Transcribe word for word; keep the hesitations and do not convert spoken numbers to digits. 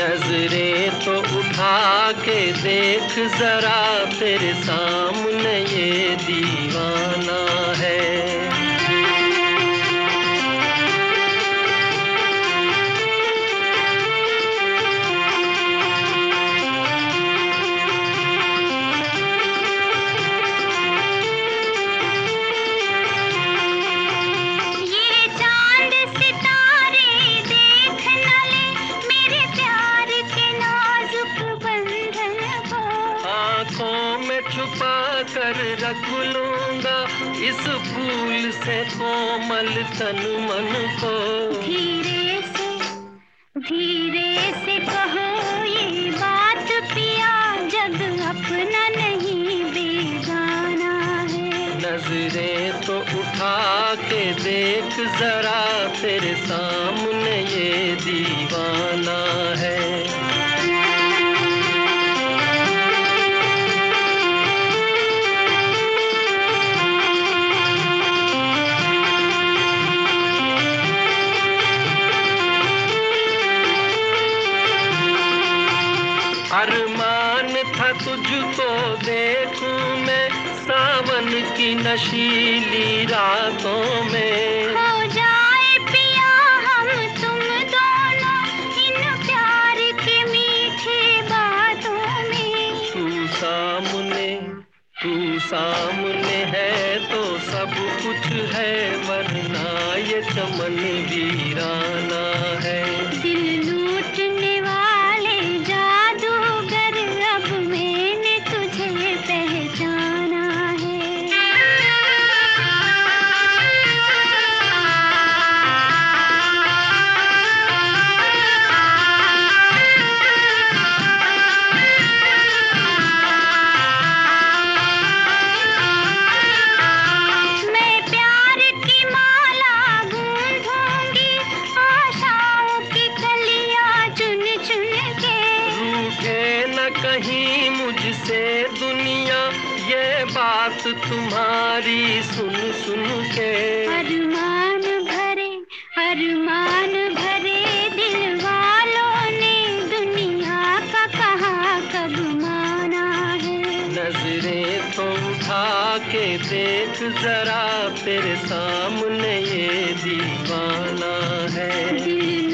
नजरें तो उठा के देख जरा, तेरे सामने ये दीवाना है। छुपा कर रख लूंगा इस फूल से कोमल तन मन को। धीरे से धीरे से कहो ये बात पिया, जग अपना नहीं बेगाना है। नजरें तो उठा के देख जरा, तेरे सामने ये दीवाना है। अरमान था तुझको देखूं मैं सावन की नशीली रातों में। हो जाए पिया हम तुम दोनों इन प्यार की मीठी बातों में। तू सामने तू सामने है तो सब कुछ है, वरना ये चमन वीराना है। दिल लूटने वाले जादूगर, अब मैंने तुझे पहचाना है। मैं प्यार की माला गूंथूंगी, आशाओं की कलियां चुन चुन के। रूठे न कहीं मुझसे दुनिया, ये बात तुम्हारी सुन सुन के। अरमान भरे अरमान भरे दिल वालों ने दुनिया का कहा कब माना है। नजरें तो उठा के देख जरा, तेरे सामने ये दीवाना है। दिल